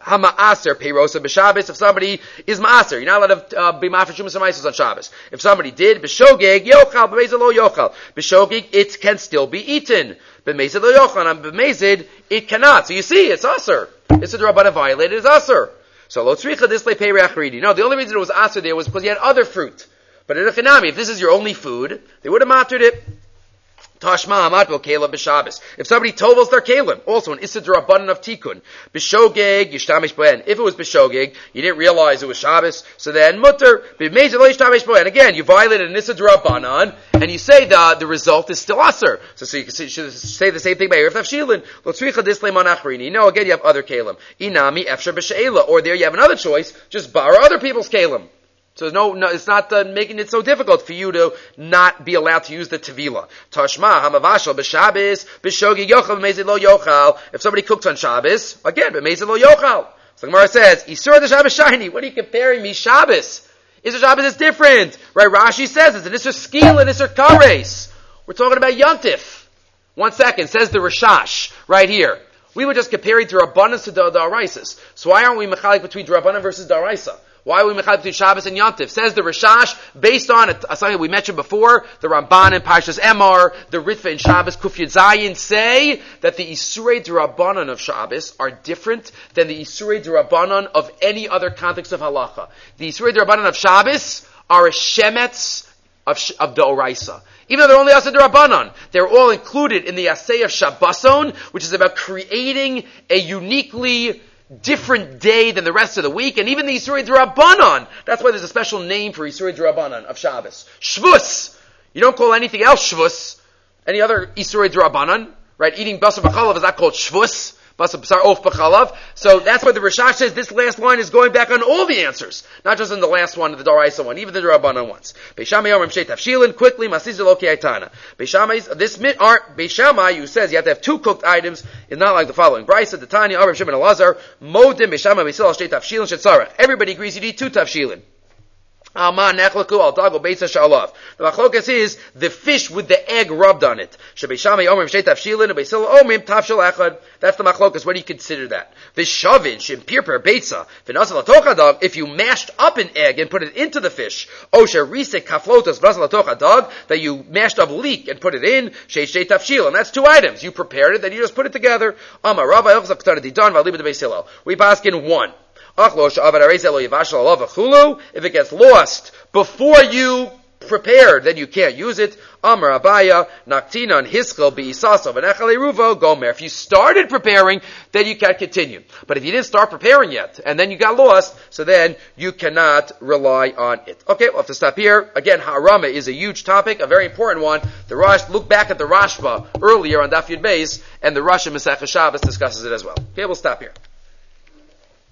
Hama'aser peirosa b'Shabbos. If somebody is ma'aser, you're not allowed to uh, be ma'aser shumas ha'maisos on Shabbos. If somebody did b'shogeg yochal b'mezid lo yochal. B'shogeg it can still be eaten. B'mezid lo yochal. On b'mezid it cannot. So you see, it's aser. It's a Rabbanan violated. It's aser. So lo tzricha dislei pei reachridi. No, the only reason it was aser there was because you had other fruit. But in a chinami, if this is your only food, they would have matered it. Tashma amatbo kelim b'Shabbos. If somebody tovels their kelim, also an issa d'rabbanan of tikkun, b'shogeg yishtamish bohen. If it was b'shogeg, you didn't realize it was Shabbos, so then mutter b'mezid lo yishtamish bohen. Again, you violated an issa d'rabbanan, and you say the the result is still aser. So, so you can say, should say the same thing by Erev Tavshilin. Lo tzricha dislei manachrini. No, again you have other kelim. Inami efshar b'she'ela. Or there you have another choice. Just borrow other people's kelim. So no, no, it's not uh, making it so difficult for you to not be allowed to use the tevila. Tashma hamavashal b'Shabbos b'shogi yochal b'mezid lo yochal. If somebody cooks on Shabbos, again b'mezid lo yochal. So the Gemara says, Isur the Shabbos shiny. What are you comparing me? Shabbos. Isur Shabbos is different, right? Rashi says it's an Isur skil and Isur kares. We're talking about Yontif. One second, says the Rashash right here. We were just comparing to Rabbanan to the Daraisas. So why aren't we mechalik between Rabbanan versus Daraisa? Why are we mechalik between Shabbos and Yontif? Says the Rashash, based on a, something we mentioned before, the Ramban and Parshas Emor, the Ritva and Shabbos, Kuf Yud Zayin, say that the Isurei D'Rabbanan of Shabbos are different than the Isurei D'Rabbanan of any other context of halacha. The Isurei D'Rabbanan of Shabbos are a shemetz of, of the Oraisa. Even though they're only Aseh D'Rabbanan, they're all included in the Aseh of Shabboson, which is about creating a uniquely different day than the rest of the week, and even the Isurei D'Rabbanan. That's why there's a special name for Isurei D'Rabbanan of Shabbos. Shvus. You don't call anything else Shvus. Any other Isurei D'Rabbanan, right? Eating basar b'chalav is not called Shvus. Basar b'sar of b'chalav. So that's why the Rashash says this last line is going back on all the answers, not just in the last one, the Daraisa one, even the D'Rabbanan ones. Beishamai Yomrim Sheit Tavshilin, quickly Masiz Lo Ki'aitana. Beishamai, this mit aren't Beishamai, who says you have to have two cooked items, is not like the following. Brisa, the Tanya, Abraham Shimon Elazar, Modim Beishamai Beisil Sheit Tavshilin Shetzarach. Everybody agrees you need two Tavshilin. The machlokas is the fish with the egg rubbed on it. That's the machlokas. What do you consider that? If you mashed up an egg and put it into the fish, that you mashed up leek and put it in, and that's two items. You prepared it, then you just put it together. We pass in one. If it gets lost before you prepared, then you can't use it. Amar Abaya, Naktinan Hiskel Beisasa V'Nechale Ruvo Gomer. If you started preparing, then you can continue. But if you didn't start preparing yet, and then you got lost, so then you cannot rely on it. Okay, we'll have to stop here. Again, Harama is a huge topic, a very important one. The Rash, look back at the Rashba earlier on Daf Yud Beis, and the Rash in Masechah Shabbos discusses it as well. Okay, we'll stop here.